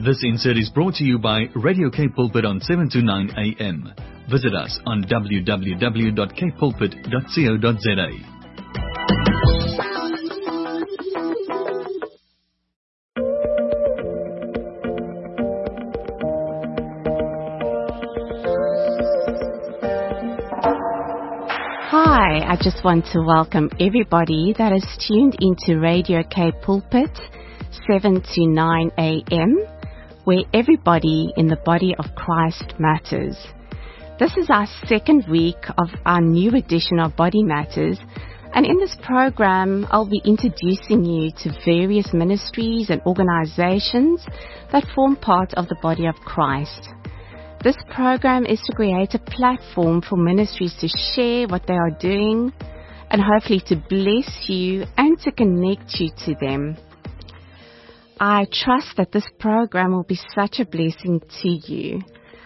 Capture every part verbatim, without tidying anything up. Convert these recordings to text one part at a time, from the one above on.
This insert is brought to you by Radio K Pulpit on seven to nine a m. Visit us on w w w dot k pulpit dot co dot z a. Hi, I just want to welcome everybody that is tuned into Radio K Pulpit, seven to nine a m, where everybody in the body of Christ matters. This is our second week of our new edition of Body Matters, and in this program I'll be introducing you to various ministries and organizations that form part of the body of Christ. This program is to create a platform for ministries to share what they are doing and hopefully to bless you and to connect you to them. I trust that this program will be such a blessing to you.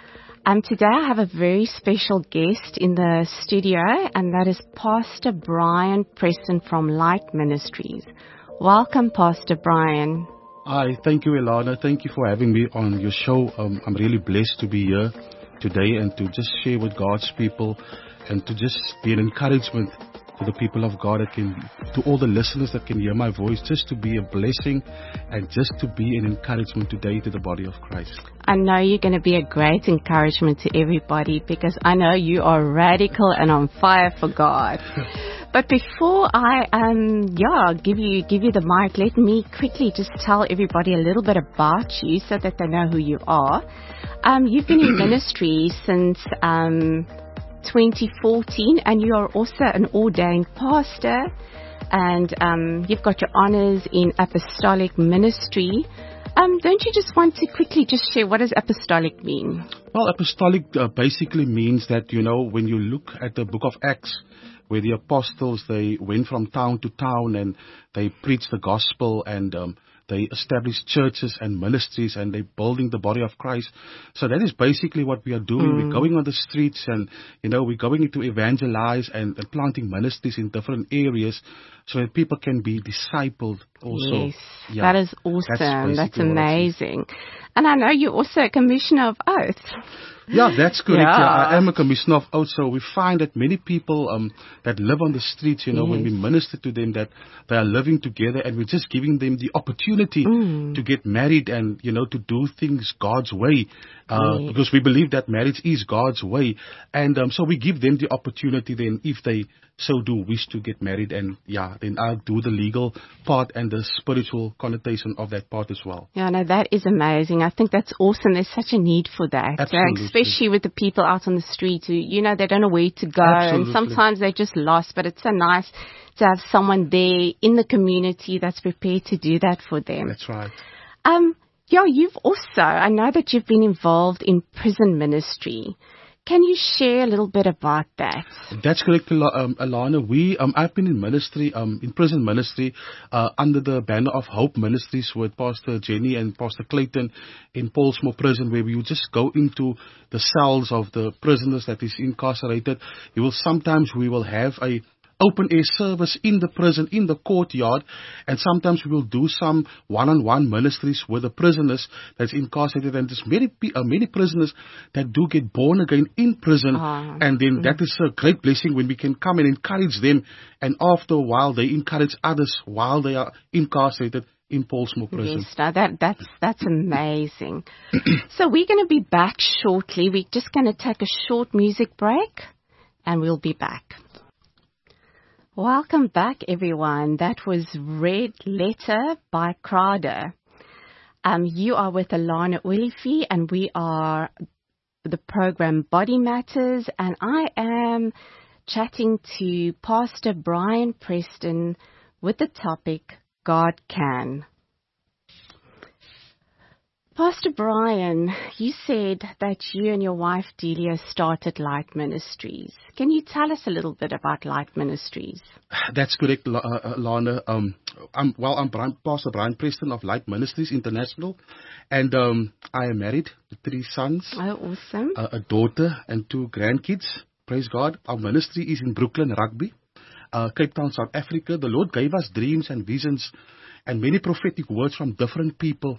Um, today I have a very special guest in the studio, and that is Pastor Brian Preston from Light Ministries. Welcome, Pastor Brian. Hi, thank you, Ilana. Thank you for having me on your show. Um, I'm really blessed to be here today and to just share with God's people and to just be an encouragement to the people of God, that can, to all the listeners that can hear my voice, just to be a blessing and just to be an encouragement today to the body of Christ. I know you're going to be a great encouragement to everybody because I know you are radical and on fire for God. But before I um yeah give you give you the mic, let me quickly just tell everybody a little bit about you so that they know who you are. Um, you've been in ministry since um twenty fourteen, and you are also an ordained pastor, and um you've got your honors in apostolic ministry. Um, don't you just want to quickly just share what does apostolic mean? Well, apostolic uh, basically means that, you know, when you look at the book of Acts, where the apostles, they went from town to town and they preached the gospel, and um, they established churches and ministries, and they're building the body of Christ. So that is basically what we are doing. Mm. We're going on the streets and, you know, we're going to evangelize and, and planting ministries in different areas so that people can be discipled also. Yes, yeah, that is awesome. That's, that's amazing. And I know you're also a commissioner of oath. Yeah, that's correct. Yeah. Yeah, I am a commissioner of oath. So we find that many people um, that live on the streets, you know, yes. when we minister to them, that they are living together, and we're just giving them the opportunity mm. to get married and, you know, to do things God's way. Uh, yes. Because we believe that marriage is God's way. And um, so we give them the opportunity then, if they so do wish to get married, and yeah, then I'll do the legal part and the spiritual connotation of that part as well. Yeah, no, that is amazing. I think that's awesome. There's such a need for that. Absolutely. Uh, especially with the people out on the street who, you know, they don't know where to go. Absolutely. And sometimes they're just lost, but it's so nice to have someone there in the community that's prepared to do that for them. That's right. Um, yeah, you've also, I know that you've been involved in prison ministry. Can you share a little bit about that? That's correct, um, Alana. We, um, I've been in ministry, um, in prison ministry, uh, under the banner of Hope Ministries with Pastor Jenny and Pastor Clayton in Paulsmoor Prison, where we would just go into the cells of the prisoners that is incarcerated. You will sometimes we will have a open air service in the prison, in the courtyard, and sometimes we will do some one-on-one ministries with the prisoners that's incarcerated. And there's many uh, many prisoners that do get born again in prison, uh, and then mm. that is a great blessing when we can come and encourage them, and after a while they encourage others while they are incarcerated in Paulsmoor Prison. Yes, now that, that's, that's amazing. So we're going to be back shortly. We're just going to take a short music break, and we'll be back. Welcome back, everyone. That was Red Letter by Crowder. Um, you are with Alana Ulifi, and we are the program Body Matters, and I am chatting to Pastor Brian Preston with the topic, God Can. Pastor Brian, you said that you and your wife Delia started Light Ministries. Can you tell us a little bit about Light Ministries? That's correct, uh, Lana. Um, I'm, well, I'm Brian, Pastor Brian Preston of Light Ministries International, and um, I am married with three sons. Oh, awesome. A, a daughter and two grandkids. Praise God. Our ministry is in Brooklyn, Rugby, uh, Cape Town, South Africa. The Lord gave us dreams and visions and many prophetic words from different people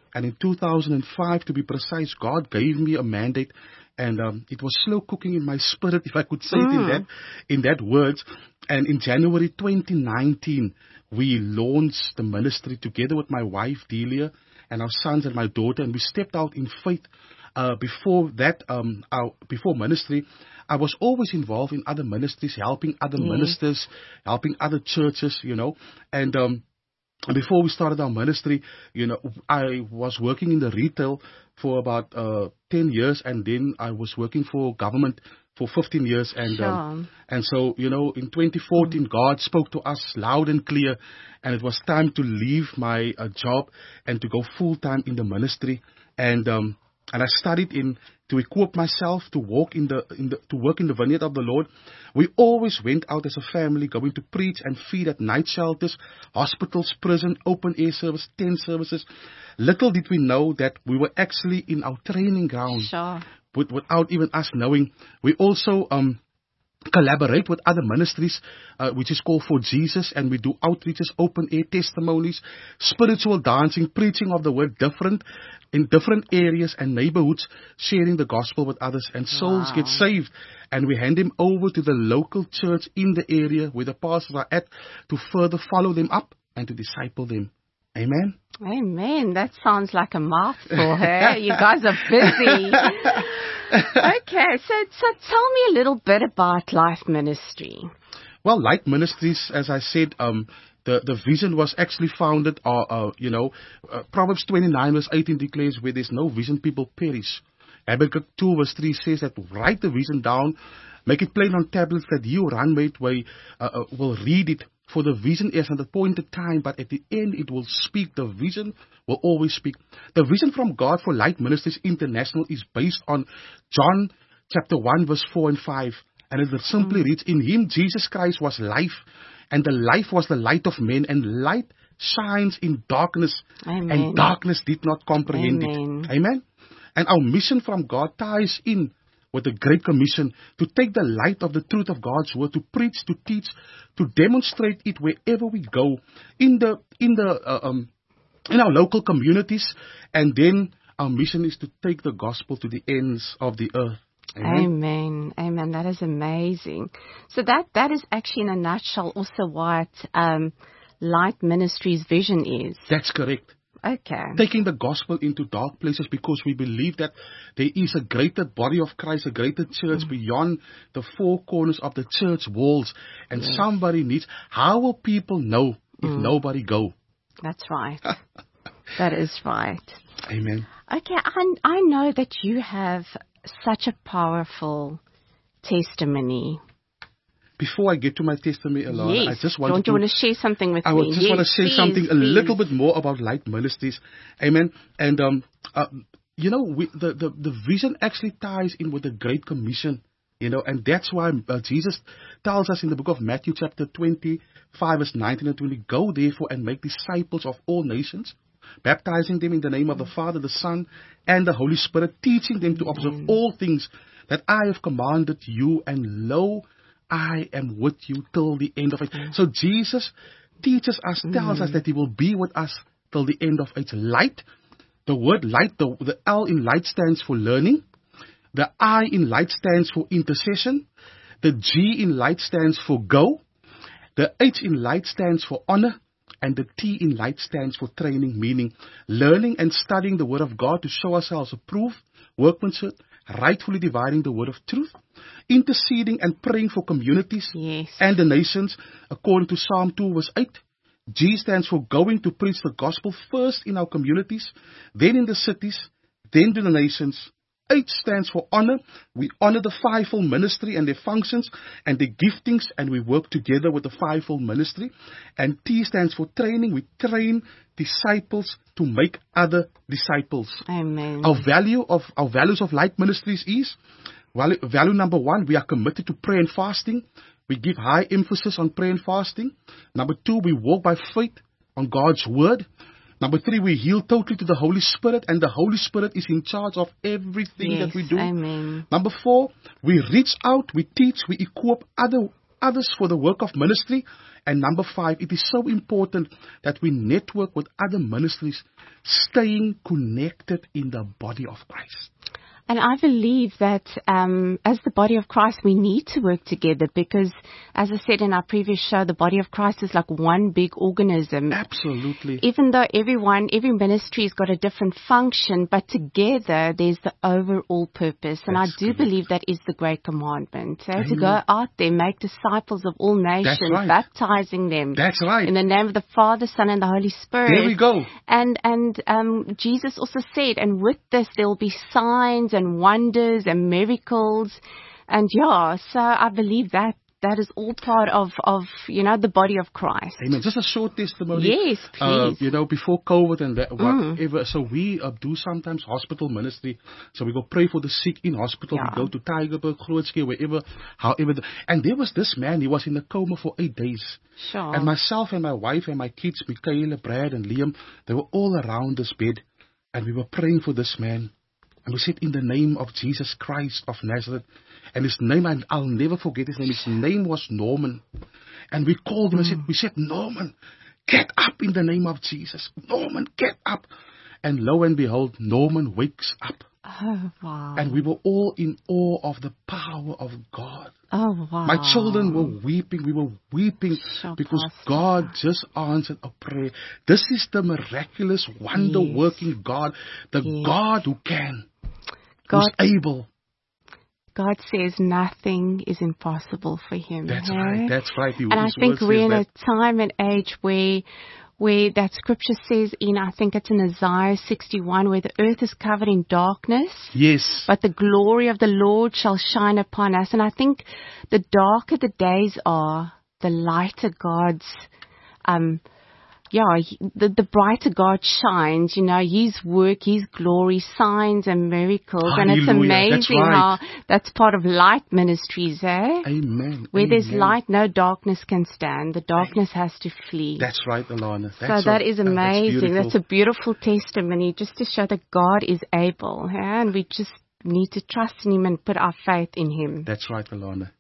And in two thousand five, to be precise, God gave me a mandate, and um, it was slow cooking in my spirit, if I could say mm. it in that, in that words. And in January twenty nineteen, we launched the ministry together with my wife, Delia, and our sons and my daughter, and we stepped out in faith. Uh, before that, um, our, before ministry, I was always involved in other ministries, helping other yes. ministers, helping other churches, you know, and um, before we started our ministry, you know, I was working in the retail for about uh, ten years, and then I was working for government for fifteen years, and sure. um, and so, you know, in twenty fourteen, mm. God spoke to us loud and clear, and it was time to leave my uh, job and to go full time in the ministry, and um, and I studied in to equip myself to walk in the in the to work in the vineyard of the Lord. We always went out as a family, going to preach and feed at night shelters, hospitals, prison, open air service, tent services. Little did we know that we were actually in our training ground, sure. with, without even us knowing. We also um, collaborate with other ministries, uh, which is called For Jesus, and we do outreaches, open air testimonies, spiritual dancing, preaching of the word, different in different areas and neighborhoods, sharing the gospel with others, and souls wow. get saved, and we hand them over to the local church in the area where the pastors are at to further follow them up and to disciple them. Amen. Amen. That sounds like a mouthful, hey? You guys are busy. Okay, so so tell me a little bit about Life Ministry. Well, Light Ministries, as I said, um, the, the vision was actually founded, uh, uh, you know, uh, Proverbs twenty-nine verse eighteen declares, where there's no vision, people perish. Habakkuk two verse three says that write the vision down, make it plain on tablets, that you, runmate, way, uh, uh, will read it. For the vision is at a appointed time, but at the end it will speak. The vision will always speak. The vision from God for Light Ministries International is based on John chapter one verse four and five. And it simply mm. reads, in him Jesus Christ was life, and the life was the light of men, and light shines in darkness, Amen. And darkness did not comprehend Amen. it. Amen. And our mission from God ties in with the Great Commission to take the light of the truth of God's word, to preach, to teach, to demonstrate it wherever we go, in the in the uh, um, in our local communities, and then our mission is to take the gospel to the ends of the earth. Amen. Amen. Amen. That is amazing. So that that is actually, in a nutshell, also what um, Light Ministries' vision is. That's correct. Okay. Taking the gospel into dark places, because we believe that there is a greater body of Christ, a greater church mm. beyond the four corners of the church walls. And yes. somebody needs, how will people know if mm. nobody go? That's right. That is right. Amen. Okay, I, I know that you have such a powerful testimony. Before I get to my testimony, Alana, yes. I just want Don't to... you want to share something with I me? I just yes, want to share please, something please. a little bit more about Light Ministries. Amen. And, um, uh, you know, we, the, the, the vision actually ties in with the Great Commission, you know, and that's why uh, Jesus tells us in the book of Matthew chapter twenty-five, verse nineteen and twenty, go therefore and make disciples of all nations, baptizing them in the name of the Father, the Son, and the Holy Spirit, teaching them to observe mm. all things that I have commanded you, and lo, I am with you till the end of it. Mm. So Jesus teaches us, tells mm. us that he will be with us till the end of age. Light, the word light, the, the L in light stands for learning. The I in light stands for intercession. The G in light stands for go. The H in light stands for honor. And the T in light stands for training, meaning learning and studying the word of God to show ourselves approved, workmanship, rightfully dividing the word of truth, interceding and praying for communities yes. and the nations, according to Psalm two verse eight. G stands for going to preach the gospel first in our communities, then in the cities, then to the nations. H stands for honor. We honor the fivefold ministry and their functions and their giftings, and we work together with the fivefold ministry. And T stands for training. We train disciples to make other disciples. Amen. Our value of our values of Light Ministries is value, value number one. We are committed to prayer and fasting. We give high emphasis on prayer and fasting. Number two, we walk by faith on God's word. Number three, we yield totally to the Holy Spirit, and the Holy Spirit is in charge of everything yes, that we do. Amen. Number four, we reach out, we teach, we equip other others for the work of ministry, And number five, it is so important that we network with other ministries, staying connected in the body of Christ. And I believe that um, as the body of Christ, we need to work together because, as I said in our previous show, the body of Christ is like one big organism. Absolutely. Even though everyone, every ministry has got a different function, but together there's the overall purpose. And That's I do good. believe that is the great commandment. So to go out there, make disciples of all nations, right. baptizing them. That's right. In the name of the Father, Son, and the Holy Spirit. There we go. And, and um, Jesus also said, and with this there will be signs and wonders and miracles. And yeah, so I believe that that is all part of, of, you know, the body of Christ. Amen. Just a short testimony. Yes, please. Uh, you know, before COVID and that, Mm. whatever. So we uh, do sometimes hospital ministry. So we go pray for the sick in hospital. Yeah. We go to Tygerberg, Grootskee, wherever, however. The, and there was this man, he was in a coma for eight days. Sure. And myself and my wife and my kids, Michaela, Brad and Liam, they were all around this bed. And we were praying for this man. And we said, in the name of Jesus Christ of Nazareth. And his name, and I'll never forget his name. His name was Norman. And we called him and said, we said, Norman, get up in the name of Jesus. Norman, get up. And lo and behold, Norman wakes up. Oh, wow. And we were all in awe of the power of God. Oh, wow. My children were weeping. We were weeping Sure, because Pastor. God just answered a prayer. This is the miraculous, wonder-working God, the Yes. God who can, God, who's able. God says nothing is impossible for him. That's hey? right. That's right. He, And I his think word we're says in that. a time and age where where that scripture says in, I think it's in Isaiah sixty-one, where the earth is covered in darkness, Yes. but the glory of the Lord shall shine upon us. And I think the darker the days are, the lighter God's, um, yeah, he- the, the brighter God shines, you know, His work, His glory, signs and miracles. And it's Hallelujah. That's amazing right. how that's part of light ministries, eh? Amen. Where there's Amen. light, no darkness can stand. The darkness has to flee. That's right, Alana. So That's that a- is uh, that's amazing. beautiful. That's a beautiful testimony just to show that God is able. Yeah? And we just need to trust in Him and put our faith in Him. That's right, Alana.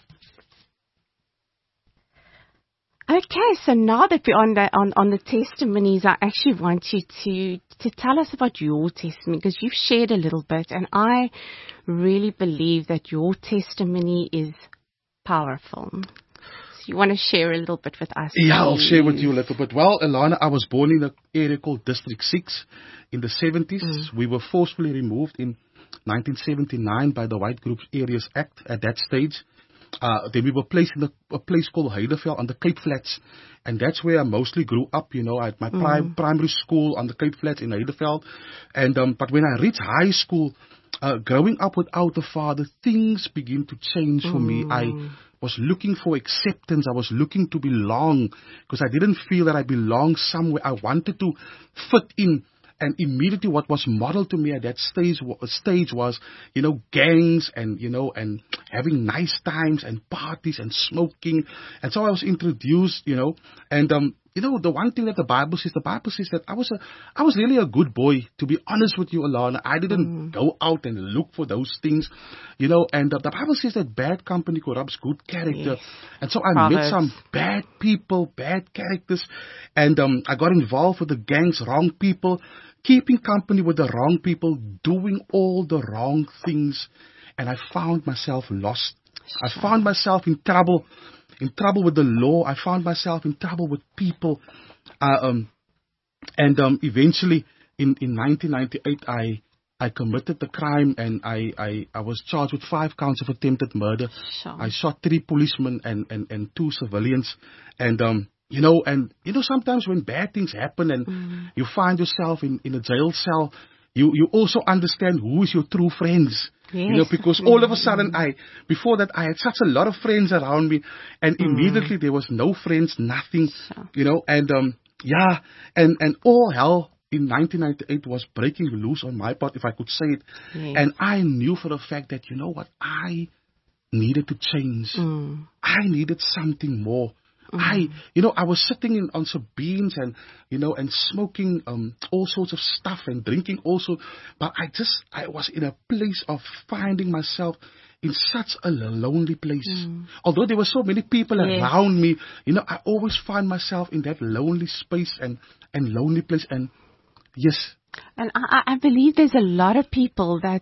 Okay, so now that we're on the, on, on the testimonies, I actually want you to, to tell us about your testimony because you've shared a little bit and I really believe that your testimony is powerful. So you want to share a little bit with us? Yeah, I'll please? share with you a little bit. Well, Alana, I was born in an area called District six in the seventies. Mm. We were forcefully removed in nineteen seventy-nine by the White Groups Areas Act at that stage. Uh, then we were placed in a, a place called Heideveld on the Cape Flats. And that's where I mostly grew up, you know, at my prim- primary school on the Cape Flats in Heideveld. And, um, but when I reached high school, uh, growing up without a father, things begin to change for me. I was looking for acceptance. I was looking to belong because I didn't feel that I belonged somewhere. I wanted to fit in. And immediately what was modeled to me at that stage, stage was, you know, gangs and, you know, and having nice times and parties and smoking. And so I was introduced, you know, and, um, you know, the one thing that the Bible says, the Bible says that I was a, I was really a good boy, to be honest with you, Alana. I didn't mm. go out and look for those things, you know, and uh, the Bible says that bad company corrupts good character. Yes. And so I Proverbs. met some bad people, bad characters, and um, I got involved with the gangs, wrong people, keeping company with the wrong people, doing all the wrong things. And I found myself lost. Sure. I found myself in trouble. In trouble with the law. I found myself in trouble with people. Uh, um, and um, eventually, in, in nineteen ninety-eight, I I committed the crime and I, I, I was charged with five counts of attempted murder. Sure. I shot three policemen and, and, and two civilians. And, um, you know, and, you know, sometimes when bad things happen and mm. you find yourself in, in a jail cell, you, you also understand who is your true friends. Yes. You know, because all of a sudden I, before that I had such a lot of friends around me and mm. immediately there was no friends, nothing, sure. you know, and, um, yeah, and, and all hell in nineteen ninety-eight was breaking loose on my part, if I could say it. Yes. And I knew for a fact that, you know what, I needed to change. Mm. I needed something more. Mm. I, you know, I was sitting in, on some beans and, you know, and smoking um, all sorts of stuff and drinking also. But I just, I was in a place of finding myself in such a lonely place. Mm. Although there were so many people Yes. around me, you know, I always find myself in that lonely space and, and lonely place. And yes, And I, I believe there's a lot of people that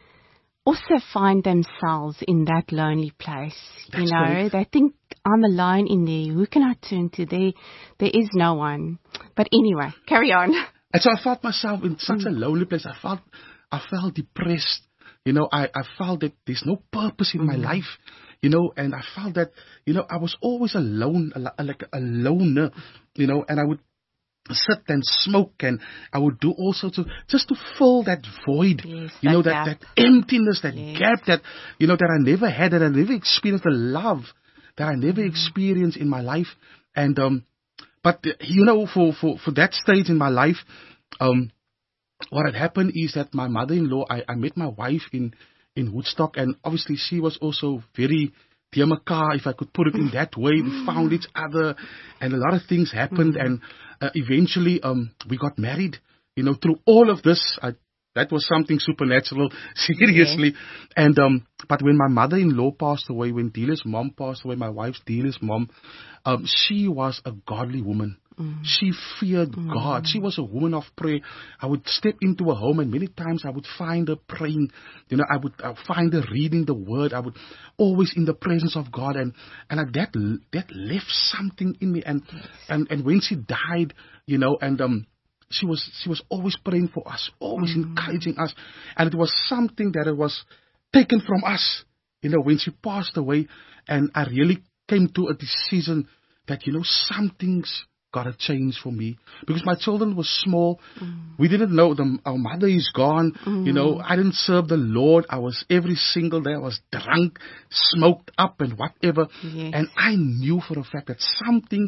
also find themselves in that lonely place. That's you know, correct. they think, I'm alone in there. Who can I turn to? There, there is no one. But anyway, carry on. and so I felt myself in such a lonely place. I felt, I felt depressed. You know, I, I felt that there's no purpose in my life. You know, and I felt that, you know, I was always alone, a lo- like a loner. You know, and I would sit and smoke, and I would do all sorts of, just to fill that void, Yes, you know, that that, gap. that emptiness, that Yes. gap that, you know, that I never had, that I never experienced, the love that I never experienced in my life. And, um, but, uh, you know, for, for, for that stage in my life, um, what had happened is that my mother-in-law, I, I met my wife in, in Woodstock, and obviously she was also very dear mekaar, if I could put it in that way. We found each other, and a lot of things happened, and uh, eventually um, we got married. You know, through all of this, I, that was something supernatural, seriously. And um, but when my mother-in-law passed away, when Delia's mom passed away, my wife's Delia's mom, um, she was a godly woman. She feared God. She was a woman of prayer. I would step into a home, and many times I would find her praying. You know, I would uh, find her reading the Word. I would always in the presence of God, and and uh, that that left something in me. And and and when she died, you know, and um, she was she was always praying for us, always encouraging us, and it was something that it was taken from us. You know, when she passed away, and I really came to a decision that, you know, something's got to change for me, because my children were small. Mm. We didn't know them. Our mother is gone. Mm. You know, I didn't serve the Lord. I was every single day. I was drunk, smoked up, and whatever. Yes. And I knew for a fact that something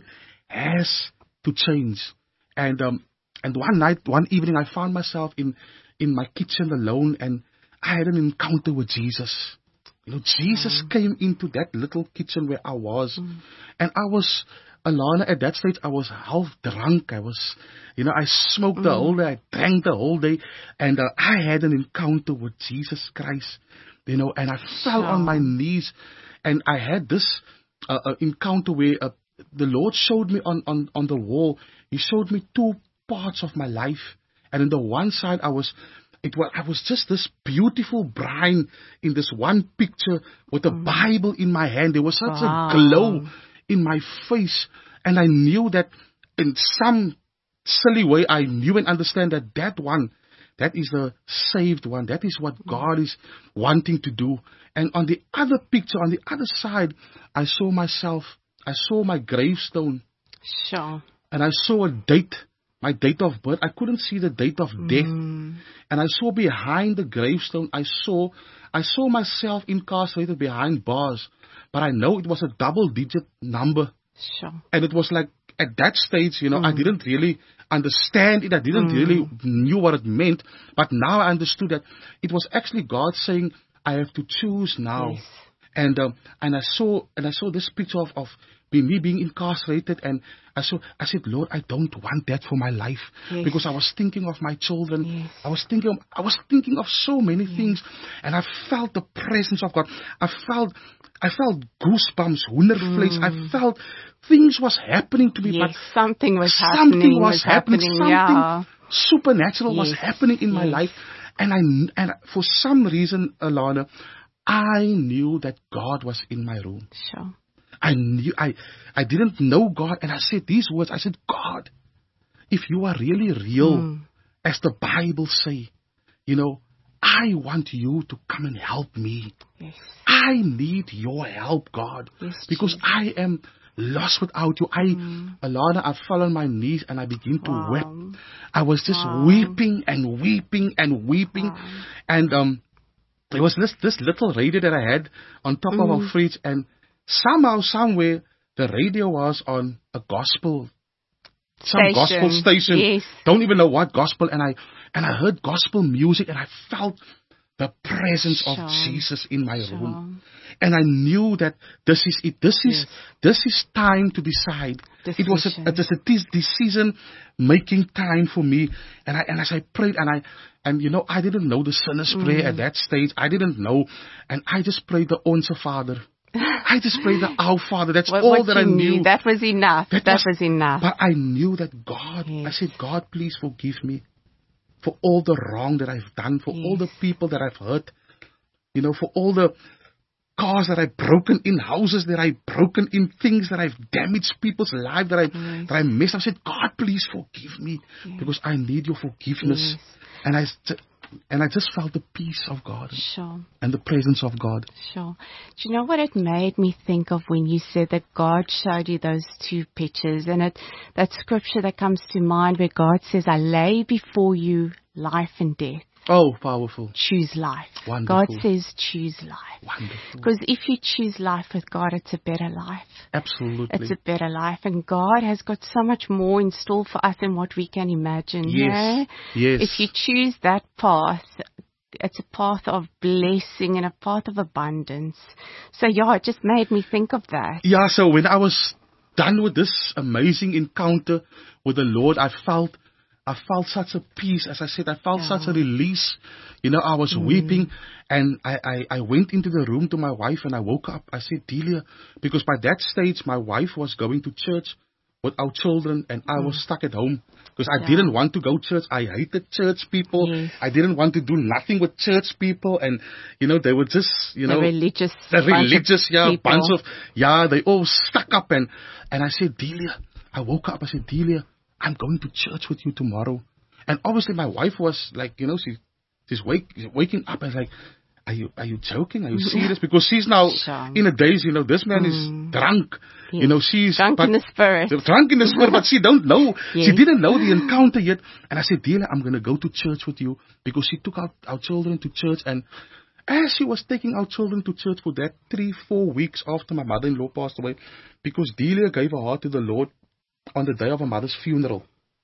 has to change. And um, and one night, one evening, I found myself in in my kitchen alone, and I had an encounter with Jesus. You know, Jesus mm. came into that little kitchen where I was, mm. and I was. Alana, at that stage, I was half drunk. I was, you know, I smoked mm. the whole day. I drank the whole day. And uh, I had an encounter with Jesus Christ, you know, and I fell oh. on my knees. And I had this uh, uh, encounter where uh, the Lord showed me on, on, on the wall. He showed me two parts of my life. And on the one side, I was, it was, I was just this beautiful bride in this one picture with a mm. Bible in my hand. There was such wow. a glow in my face, and I knew that in some silly way, I knew and understand that that one, that is the saved one. That is what God is wanting to do. And on the other picture, on the other side, I saw myself, I saw my gravestone. Sure. And I saw a date, my date of birth. I couldn't see the date of death. Mm. And I saw behind the gravestone, I saw, I saw myself incarcerated behind bars. But I know it was a double-digit number. Sure. And it was like, at that stage, you know, mm. I didn't really understand it. I didn't mm. really knew what it meant. But now I understood that it was actually God saying, I have to choose now. Yes. And um, and I saw and I saw this picture of, of me being incarcerated, and I saw I said, Lord, I don't want that for my life. Yes. Because I was thinking of my children. Yes. I was thinking of, I was thinking of so many yes. things, and I felt the presence of God. I felt I felt goosebumps, hoendervlees. Mm. I felt things was happening to me. Yes, but something was something happening. was, was happening. happening. Something yeah. supernatural yes. was happening in yes. my life, and I and for some reason, Alana, I knew that God was in my room. Sure. I knew I I didn't know God, and I said these words. I said, God, if you are really real, mm. as the Bible say, you know, I want you to come and help me. Yes. I need your help, God, yes, because Jesus. I am lost without you. I, mm. Alana, I fell on my knees and I began to wow. weep. I was just wow. weeping and weeping and weeping, wow. and um, there was this this little radio that I had on top mm. of our fridge, and somehow, somewhere, the radio was on a gospel. Some station. gospel station. Yes. Don't even know what gospel. And I and I heard gospel music, and I felt the presence sure. of Jesus in my sure. room. And I knew that this is it. This yes. is this is time to decide. Decision. It was a, it was a decision making time for me. And I and as I prayed, and I and you know, I didn't know the sinner's mm. prayer at that stage. I didn't know. And I just prayed the Onze Vader. I just prayed the Our Father. That's what, all what that I knew. knew. That was enough. That, that was, was enough. But I knew that God, yes. I said, God, please forgive me for all the wrong that I've done, for yes. all the people that I've hurt, you know, for all the cars that I've broken in, houses that I've broken in, things that I've damaged people's lives, that I yes. that I missed. I said, God, please forgive me yes. because I need your forgiveness. Yes. And I and I just felt the peace of God sure. and the presence of God. Sure. Do you know what it made me think of when you said that God showed you those two pictures? And it that scripture that comes to mind where God says, I lay before you life and death. Oh, powerful. Choose life. Wonderful. God says choose life. Wonderful. Because if you choose life with God, it's a better life. Absolutely. It's a better life. And God has got so much more in store for us than what we can imagine. Yes. Yeah? Yes. If you choose that path, it's a path of blessing and a path of abundance. So yeah, it just made me think of that. Yeah, so when I was done with this amazing encounter with the Lord, I felt I felt such a peace. As I said, I felt yeah. such a release. You know, I was mm. weeping, and I, I, I went into the room to my wife, and I woke up. I said, Delia, because by that stage, my wife was going to church with our children, and I mm. was stuck at home because I yeah. didn't want to go to church. I hated church people. Yes. I didn't want to do nothing with church people, and, you know, they were just, you the know, religious, the religious, yeah, people. bunch of, yeah, they all stuck up, and, and I said, Delia, I woke up, I said, Delia, I'm going to church with you tomorrow. And obviously my wife was like, you know, she, she's wake, waking up and like, are you, are you joking? Are you serious? Because she's now sure. in a daze, you know, this man mm. is drunk. Yes. You know, she's drunk in the spirit. Drunk in the spirit, but she don't know. Yes. She didn't know the encounter yet. And I said, Delia, I'm going to go to church with you, because she took our, our children to church. And as she was taking our children to church for that three, four weeks after my mother-in-law passed away, because Delia gave her heart to the Lord on the day of her mother's funeral.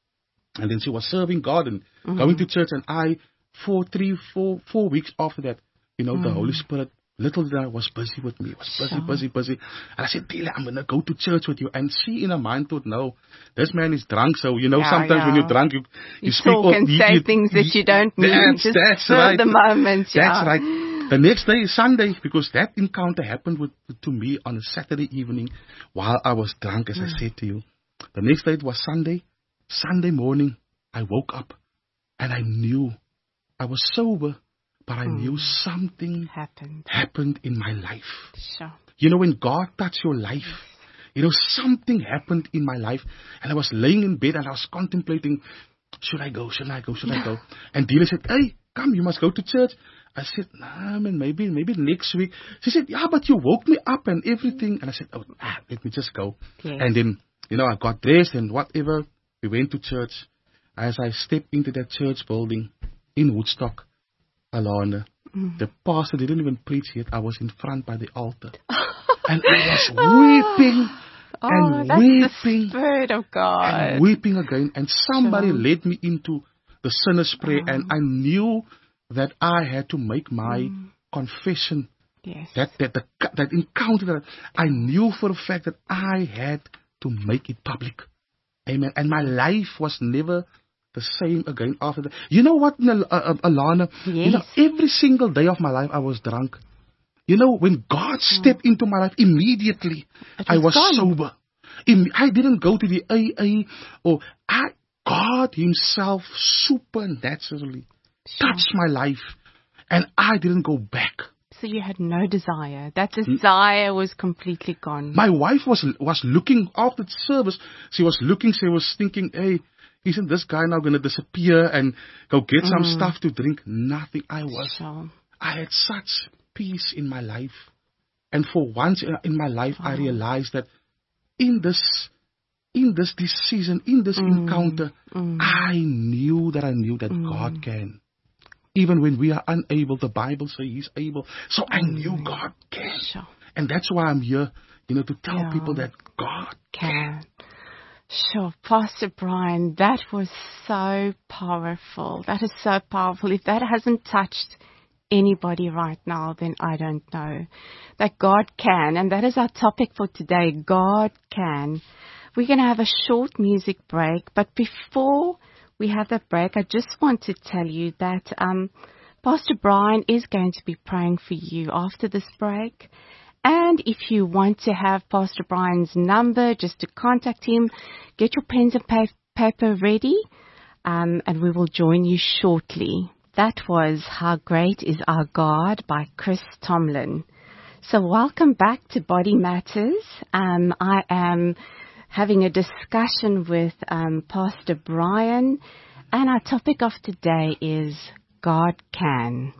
And then she was serving God and mm-hmm. going to church. And I, for three, four, four weeks after that, you know, mm. the Holy Spirit, little did I, was busy with me. Was busy, sure. busy, busy. And I said, Delia, I'm going to go to church with you. And she in her mind thought, no, this man is drunk. So, you know, yeah, sometimes yeah. when you're drunk, you, you, you speak talk and you, say you, things you, that you don't mean. That's, Just that's for right. the moment. Yeah. That's right. The next day is Sunday, because that encounter happened with, to me on a Saturday evening while I was drunk, as mm. I said to you. The next day it was Sunday. Sunday morning, I woke up and I knew I was sober, but I mm. knew something happened happened in my life. Sure. You know, when God touched your life, yes. you know, something happened in my life, and I was laying in bed and I was contemplating, should I go, should I go, should I go? And Delia said, hey, come, you must go to church. I said, nah, man, maybe, maybe next week. She said, yeah, but you woke me up and everything. And I said, oh, ah, let me just go. Yes. And then, you know, I got dressed and whatever. We went to church. As I stepped into that church building in Woodstock, Alana, mm. the pastor didn't even preach yet. I was in front by the altar. And I was weeping oh, and that's weeping. The Spirit of God. And weeping again. And somebody sure. led me into the sinner's prayer. Oh. And I knew that I had to make my mm. confession. Yes. That, that, the, that encounter, that I knew for a fact that I had to make it public. Amen. And my life was never the same again after that. You know what, uh, uh, Alana? Yes. You know, every single day of my life I was drunk. You know, when God stepped oh. into my life, immediately was I was gone. sober. I didn't go to the A A or I, God Himself supernaturally sure. touched my life, and I didn't go back. So you had no desire. That desire was completely gone. My wife was was looking after the service. She was looking, she was thinking, hey, isn't this guy now going to disappear and go get mm. some stuff to drink? Nothing. I was. Sure. I had such peace in my life. And for once in my life, oh. I realized that in this, in this, this season, in this mm. encounter, mm. I knew that I knew that mm. God can. Even when we are unable, the Bible says He's able. So I knew God can. Sure. And that's why I'm here, you know, to tell yeah. people that God can. can. Sure. Pastor Brian, that was so powerful. That is so powerful. If that hasn't touched anybody right now, then I don't know. That God can. And that is our topic for today. God can. We're going to have a short music break. But before we have that break, I just want to tell you that um, Pastor Brian is going to be praying for you after this break. And if you want to have Pastor Brian's number just to contact him, get your pens and pa- paper ready, um, and we will join you shortly. That was How Great Is Our God by Chris Tomlin. So welcome back to Body Matters. Um, I am having a discussion with um, Pastor Brian, and our topic of today is God Can.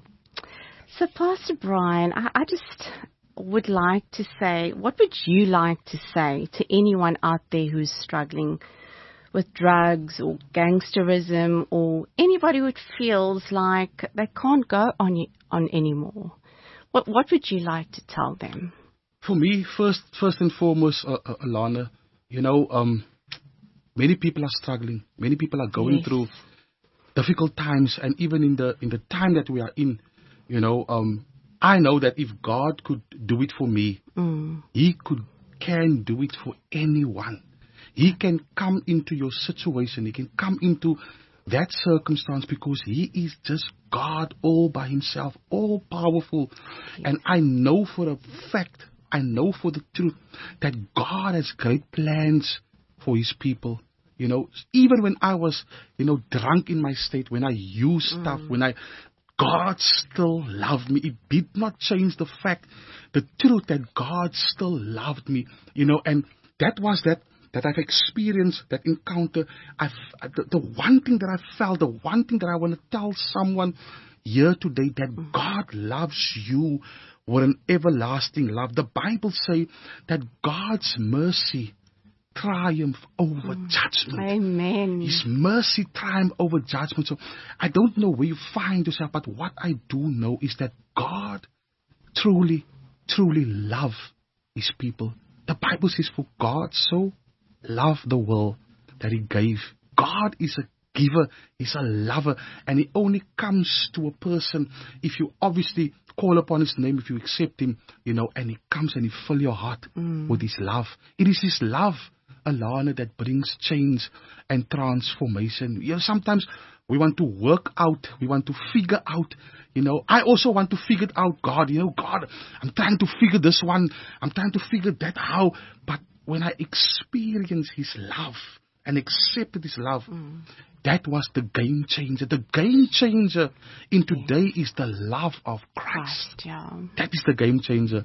So Pastor Brian, I, I just would like to say, what would you like to say to anyone out there who's struggling with drugs or gangsterism, or anybody who feels like they can't go on on anymore? What what would you like to tell them? For me, first first and foremost, uh, uh, Alana, you know, um, many people are struggling. Many people are going Yes. through difficult times, and even in the in the time that we are in, you know, um, I know that if God could do it for me, Mm. He could can do it for anyone. He can come into your situation. He can come into that circumstance because He is just God all by Himself, all powerful. Yes. And I know for a fact, I know for the truth that God has great plans for His people. You know, even when I was, you know, drunk in my state, when I used stuff, Mm. when I, God still loved me. It did not change the fact, the truth that God still loved me. You know, and that was that. that I've experienced, that encounter. I've, the, the one thing that I felt, the one thing that I want to tell someone here today, that God loves you with an everlasting love. The Bible says that God's mercy triumph over mm. judgment. Amen. His mercy triumph over judgment. So I don't know where you find yourself, but what I do know is that God truly, truly loves His people. The Bible says, for God so loved the world that He gave. God is a giver, He's a lover, and He only comes to a person if you obviously call upon His name, if you accept Him, you know, and He comes and He fills your heart mm. with His love. It is His love, Alana, that brings change and transformation. You know, sometimes we want to work out, we want to figure out, you know, I also want to figure it out, God, you know, God, I'm trying to figure this one, I'm trying to figure that out, but when I experienced His love and accepted His love, mm. that was the game changer. The game changer in today yeah. is the love of Christ. Christ yeah. That is the game changer.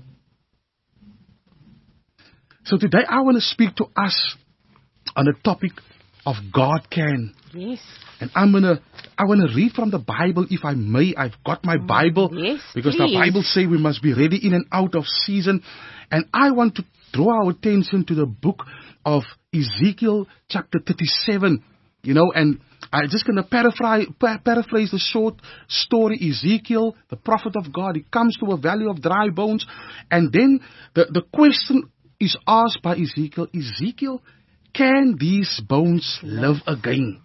So today I want to speak to us on the topic of God Can. Yes. And I'm gonna, I want to read from the Bible, if I may. I've got my Bible. Yes, because please. the Bible says we must be ready in and out of season. And I want to draw our attention to the book of Ezekiel chapter thirty-seven. You know, and I'm just going to paraphrase, paraphrase the short story. Ezekiel, the prophet of God, he comes to a valley of dry bones. And then the, the question is asked by Ezekiel, Ezekiel, can these bones live again?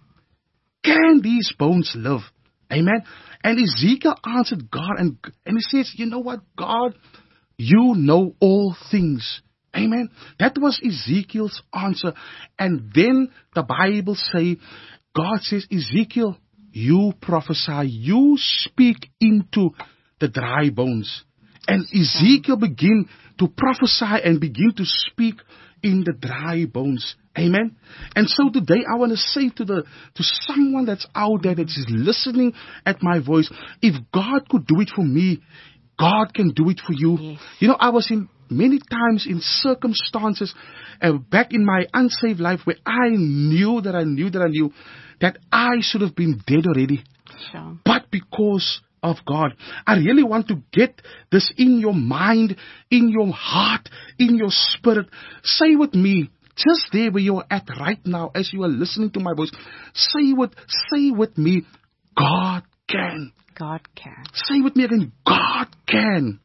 Can these bones live? Amen. And Ezekiel answered God, and, and he says, you know what, God, you know all things. Amen. That was Ezekiel's answer. And then the Bible say, God says, Ezekiel, you prophesy, you speak into the dry bones. And Ezekiel begin to prophesy and begin to speak in the dry bones. Amen. And so today I want to say to the to someone that's out there that is listening at my voice, if God could do it for me, God can do it for you. Yes. You know, I was in many times in circumstances uh, back in my unsaved life where I knew that I knew that I knew that I should have been dead already. Sure. But because of God, I really want to get this in your mind, in your heart, in your spirit. Say with me, just there where you're at right now, as you are listening to my voice, say with, say with me, God can. God can. Say with me again, God can.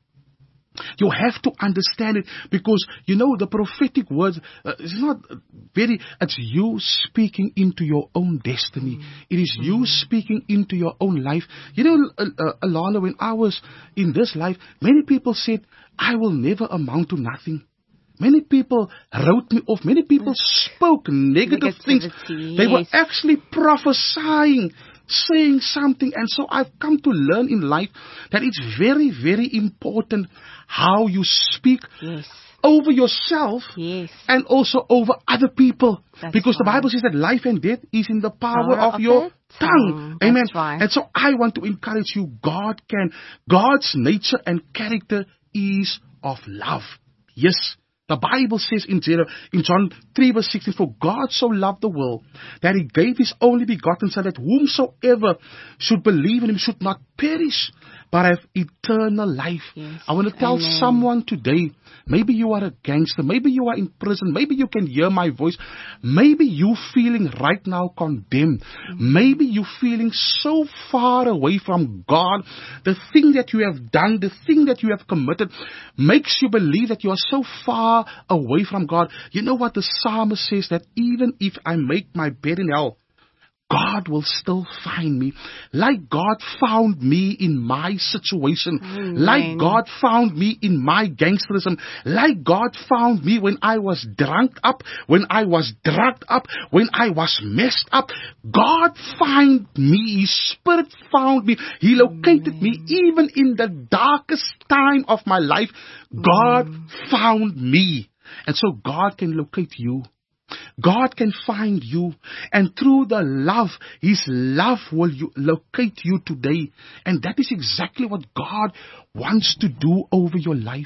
You have to understand it because, you know, the prophetic words, uh, it's not very, it's you speaking into your own destiny. Mm. It is mm. you speaking into your own life. You know, uh, uh, Alana, when I was in this life, many people said, I will never amount to nothing. Many people wrote me off. Many people spoke negative things. Negativity, They were yes. actually prophesying, saying something. And so I've come to learn in life that it's very, very important how you speak Yes. over yourself Yes. and also over other people. That's Because the right. Bible says that life and death is in the power, Power of, of your the tongue. tongue. Amen. That's right. And so I want to encourage you, God can, God's nature and character is of love. Yes. The Bible says in John three verse sixteen, for God so loved the world that He gave His only begotten Son, that whomsoever should believe in Him should not perish, but have eternal life. Yes. I want to tell Amen. someone today, maybe you are a gangster, maybe you are in prison, maybe you can hear my voice, maybe you feeling right now condemned, mm-hmm. maybe you feeling so far away from God, the thing that you have done, the thing that you have committed, makes you believe that you are so far away from God. You know what the psalmist says, that even if I make my bed in hell, God will still find me. Like God found me in my situation. Amen. Like God found me in my gangsterism. Like God found me when I was drunk up, when I was drugged up, when I was messed up. God found me. His Spirit found me. He located Amen. me even in the darkest time of my life. God mm. found me. And so God can locate you. God can find you, and through the love, His love will you, locate you today. And that is exactly what God wants to do over your life.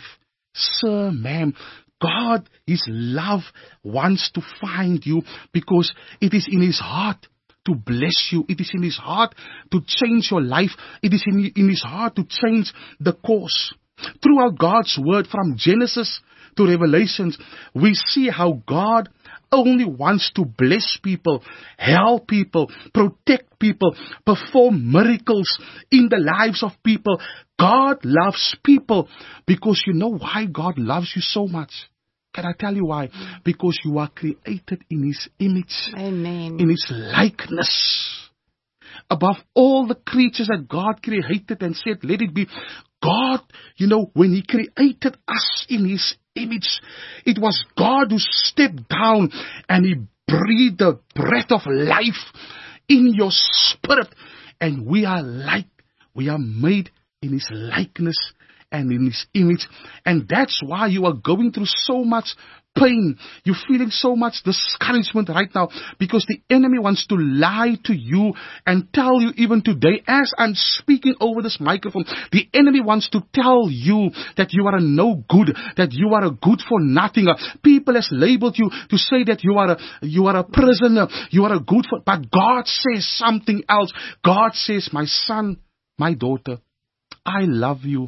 Sir, ma'am, God, His love wants to find you because it is in His heart to bless you. It is in His heart to change your life. It is in, in His heart to change the course. Throughout God's word, from Genesis to Revelations, we see how God only wants to bless people, help people, protect people, perform miracles in the lives of people. God loves people because you know why God loves you so much. Can I tell you why? Because you are created in His image. Amen. In His likeness. Above all the creatures that God created and said, let it be. God, you know, when He created us in His image, it was God who stepped down and He breathed the breath of life in your spirit. And we are like, we are made in His likeness and in His image. And that's why you are going through so much pain. You're feeling so much discouragement right now because the enemy wants to lie to you and tell you even today as I'm speaking over this microphone, the enemy wants to tell you that you are a no good, that you are a good for nothing. People has labeled you to say that you are a, you are a prisoner, you are a good for, but God says something else. God says, my son, my daughter, I love you.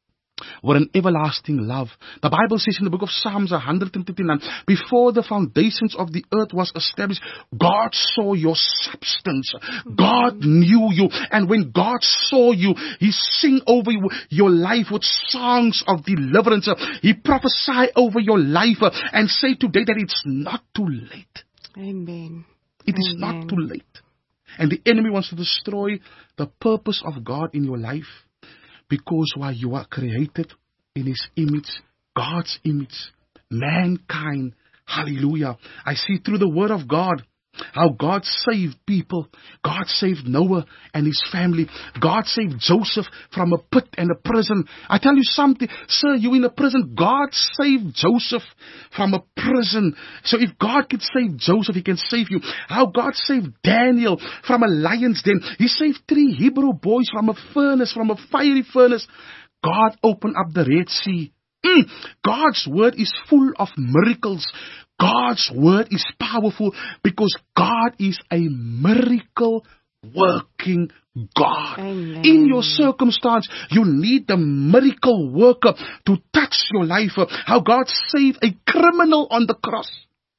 With an everlasting love. The Bible says in the book of Psalms one thirty-nine, before the foundations of the earth was established, God saw your substance. God knew you. And when God saw you, He sang over you, your life with songs of deliverance. He prophesied over your life and say today that it's not too late. Amen. It is Amen. not too late. And the enemy wants to destroy the purpose of God in your life. Because while you are created in His image, God's image, mankind, hallelujah. I see through the word of God how God saved people. God saved Noah and his family. God saved Joseph from a pit and a prison. I tell you something, sir, you in a prison. God saved Joseph from a prison. So if God could save Joseph, He can save you. How God saved Daniel from a lion's den. He saved three Hebrew boys from a furnace, from a fiery furnace. God opened up the Red Sea. Mm, God's word is full of miracles. God's word is powerful because God is a miracle working God. Amen. In your circumstance, you need the miracle worker to touch your life. How God saved a criminal on the cross.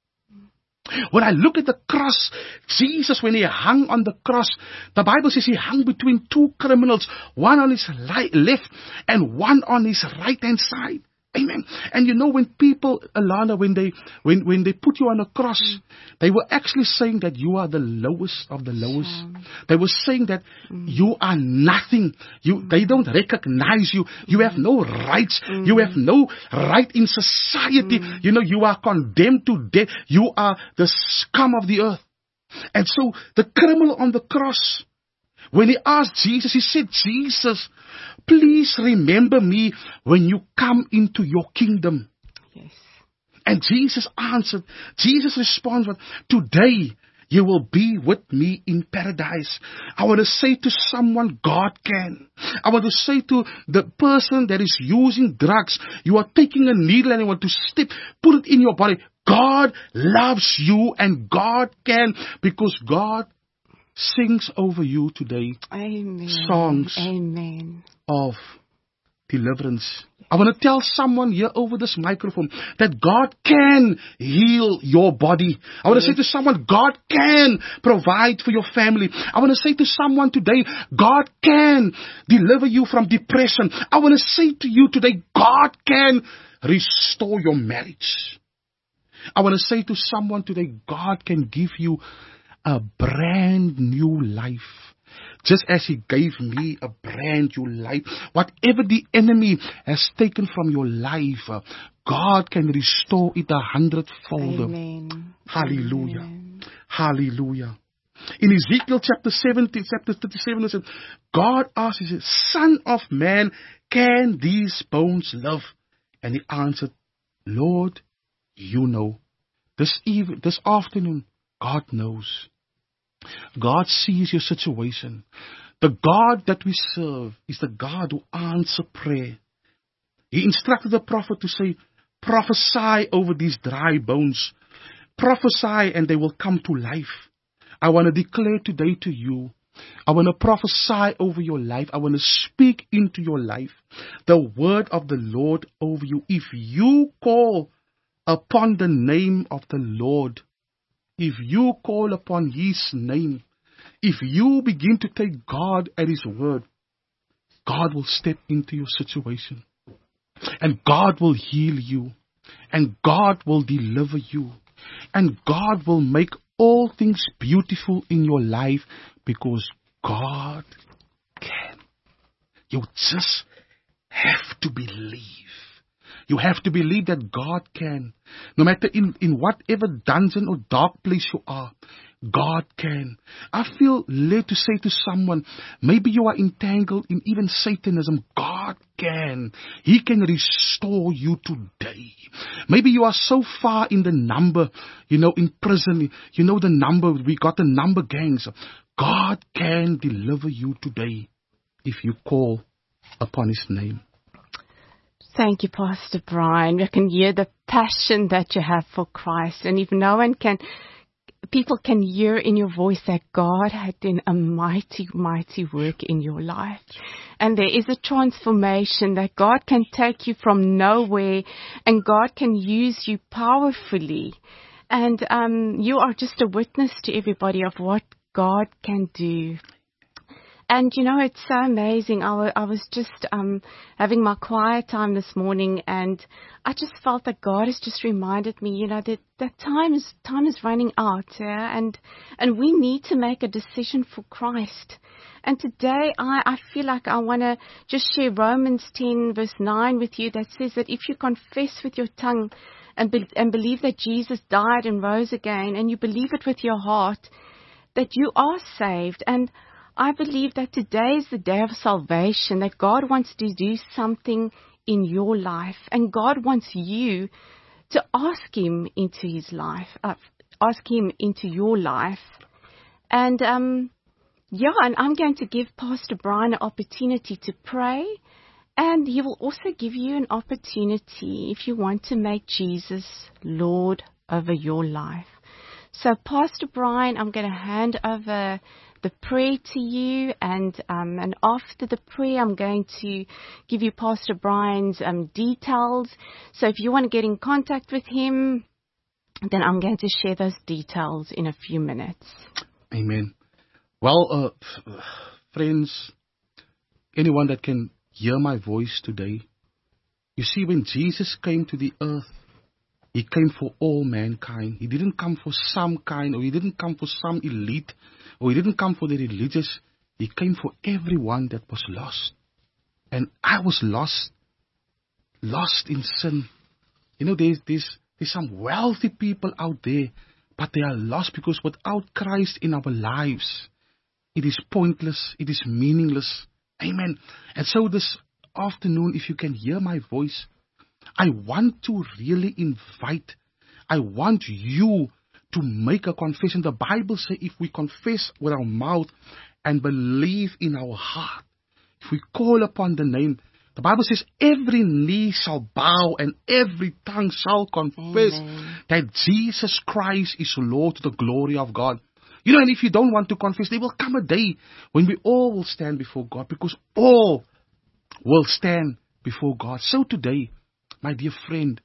When I look at the cross, Jesus, when He hung on the cross, the Bible says He hung between two criminals, one on His right, left and one on His right hand side. Amen. And you know, when people, Alana, when they when when they put you on a cross, mm. they were actually saying that you are the lowest of the lowest. Sure. They were saying that mm. you are nothing. You mm. They don't recognize you. You mm. have no rights. Mm. You have no right in society. Mm. You know, you are condemned to death. You are the scum of the earth. And so the criminal on the cross, when he asked Jesus, he said, Jesus, please remember me when you come into your kingdom. Yes. And Jesus answered, Jesus responded, today you will be with me in paradise. I want to say to someone, God can. I want to say to the person that is using drugs, you are taking a needle and you want to stick, put it in your body. God loves you and God can, because God sings over you today. Amen. Songs Amen. of deliverance. I want to tell someone here over this microphone that God can heal your body. I want to say to someone, God can provide for your family. I want to say to someone today, God can deliver you from depression. I want to say to you today, God can restore your marriage. I want to say to someone today, God can give you a brand new life. Just as He gave me a brand new life. Whatever the enemy has taken from your life, uh, God can restore it a hundredfold. Amen. Hallelujah. Amen. Hallelujah. In Ezekiel chapter seventeen, chapter thirty-seven, it says, God asked, He said, Son of man, can these bones live? And He answered, Lord, you know. This even, this afternoon, God knows. God sees your situation. The God that we serve is the God who answers prayer. He instructed the prophet to say, prophesy over these dry bones. Prophesy and they will come to life. I want to declare today to you, I want to prophesy over your life. I want to speak into your life the word of the Lord over you. If you call upon the name of the Lord, if you call upon His name, if you begin to take God at His word, God will step into your situation. And God will heal you. And God will deliver you. And God will make all things beautiful in your life, because God can. You just have to believe. You have to believe that God can. No matter in, in whatever dungeon or dark place you are, God can. I feel led to say to someone, maybe you are entangled in even Satanism. God can. He can restore you today. Maybe you are so far in the number, you know, in prison. You know the number, we got the number gangs. God can deliver you today if you call upon His name. Thank you, Pastor Brian. I can hear the passion that you have for Christ. And if no one can, people can hear in your voice that God had done a mighty, mighty work in your life. And there is a transformation that God can take you from nowhere and God can use you powerfully. And um, you are just a witness to everybody of what God can do. And, you know, it's so amazing. I, w- I was just um, having my quiet time this morning, and I just felt that God has just reminded me, you know, that, that time is time is running out, yeah? and and we need to make a decision for Christ. And today I, I feel like I want to just share Romans ten, verse nine with you, that says that if you confess with your tongue and, be- and believe that Jesus died and rose again, and you believe it with your heart, that you are saved. And I believe that today is the day of salvation, that God wants to do something in your life, and God wants you to ask Him into His life, uh, ask Him into your life. And um, yeah, and I'm going to give Pastor Brian an opportunity to pray, and he will also give you an opportunity if you want to make Jesus Lord over your life. So, Pastor Brian, I'm going to hand over the prayer to you, and um, and after the prayer, I'm going to give you Pastor Brian's um, details. So if you want to get in contact with him, then I'm going to share those details in a few minutes. Amen. Well, uh, friends, anyone that can hear my voice today, You see, when Jesus came to the earth, He came for all mankind. He didn't come for some kind, or He didn't come for some elite, or He didn't come for the religious. He came for everyone that was lost. And I was lost, lost in sin. You know, there's, there's, there's some wealthy people out there, but they are lost because without Christ in our lives, it is pointless, it is meaningless. Amen. And so this afternoon, if you can hear my voice, I want to really invite, I want you to make a confession. The Bible says if we confess with our mouth and believe in our heart, if we call upon the name, the Bible says every knee shall bow and every tongue shall confess Amen. That Jesus Christ is Lord to the glory of God. You know, and if you don't want to confess, there will come a day when we all will stand before God, because all will stand before God. So today, my dear friend,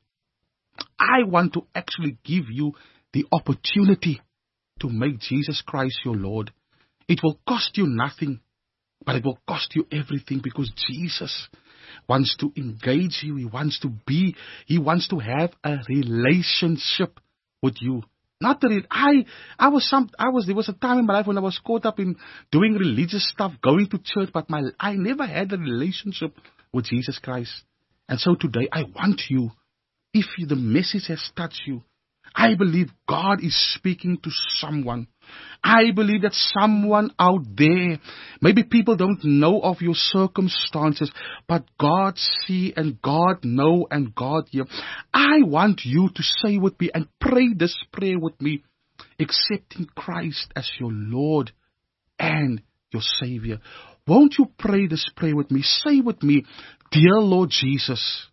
I want to actually give you the opportunity to make Jesus Christ your Lord. It will cost you nothing, but it will cost you everything, because Jesus wants to engage you. He wants to be, He wants to have a relationship with you. Not that it, I, I was some, I was, there was a time in my life when I was caught up in doing religious stuff, going to church, but my, I never had a relationship with Jesus Christ. And so today I want you, if you, the message has touched you, I believe God is speaking to someone. I believe that someone out there, maybe people don't know of your circumstances, but God see and God know and God hear. I want you to say with me and pray this prayer with me, accepting Christ as your Lord and your Savior. Won't you pray this prayer with me? Say with me, dear Lord Jesus,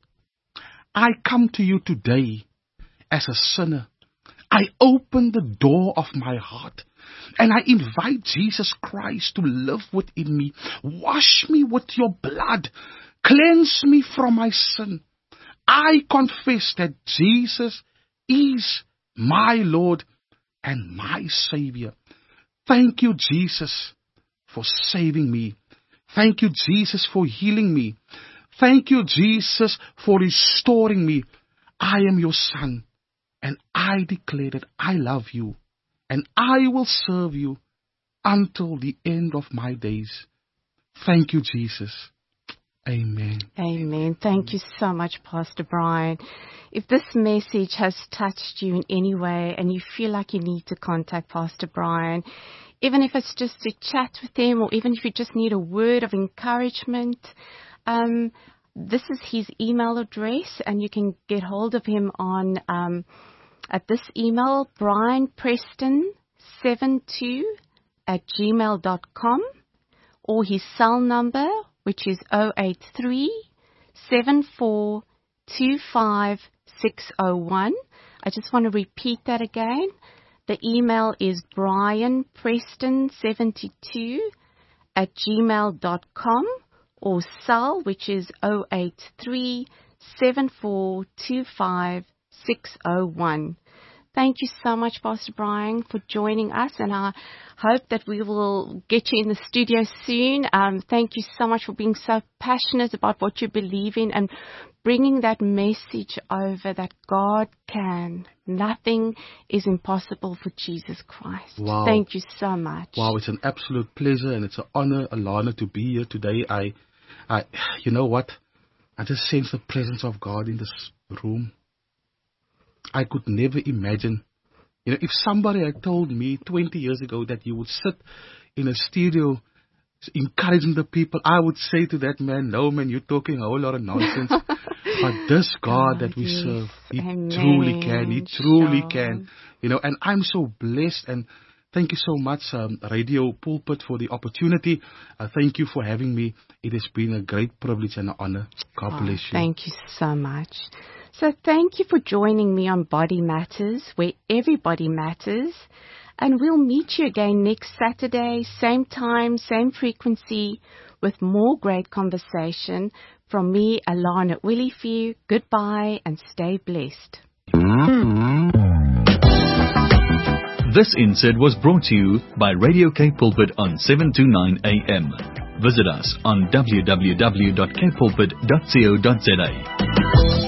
I come to you today as a sinner. I open the door of my heart and I invite Jesus Christ to live within me. Wash me with your blood. Cleanse me from my sin. I confess that Jesus is my Lord and my Savior. Thank you, Jesus, for saving me. Thank you, Jesus, for healing me. Thank you, Jesus, for restoring me. I am your son. And I declare that I love you, and I will serve you until the end of my days. Thank you, Jesus. Amen. Amen. Thank you so much, Pastor Brian. If this message has touched you in any way and you feel like you need to contact Pastor Brian, even if it's just to chat with him, or even if you just need a word of encouragement, um, this is his email address, and you can get hold of him on um, at this email, brian preston seventy-two at gmail dot com, or his cell number, which is zero eight three, seven four two five, six zero one. I just want to repeat that again. The email is brian preston seventy-two at gmail dot com, or cell, which is zero eight three, seven four two five, six zero one. Thank you so much, Pastor Brian, for joining us, and I hope that we will get you in the studio soon. Um, thank you so much for being so passionate about what you believe in and bringing that message over that God can. Nothing is impossible for Jesus Christ. Wow. Thank you so much. Wow, it's an absolute pleasure and it's an honor, Alana, to be here today. I, I, you know what? I just sense the presence of God in this room. I could never imagine, you know, if somebody had told me twenty years ago that you would sit in a studio encouraging the people, I would say to that man, no man, you're talking a whole lot of nonsense. But this God that we yes. serve, He Amen. truly can, He truly Sure. can, you know, and I'm so blessed, and thank you so much, um, Radio Pulpit, for the opportunity. Uh, thank you for having me. It has been a great privilege and an honor. God Oh, bless you. thank you so much. So thank you for joining me on Body Matters, where everybody matters. And we'll meet you again next Saturday, same time, same frequency, with more great conversation. From me, Alana Willifew. Goodbye and stay blessed. This insert was brought to you by Radio K Pulpit on seven to nine A M. Visit us on w w w dot k pulpit dot co dot z a. K.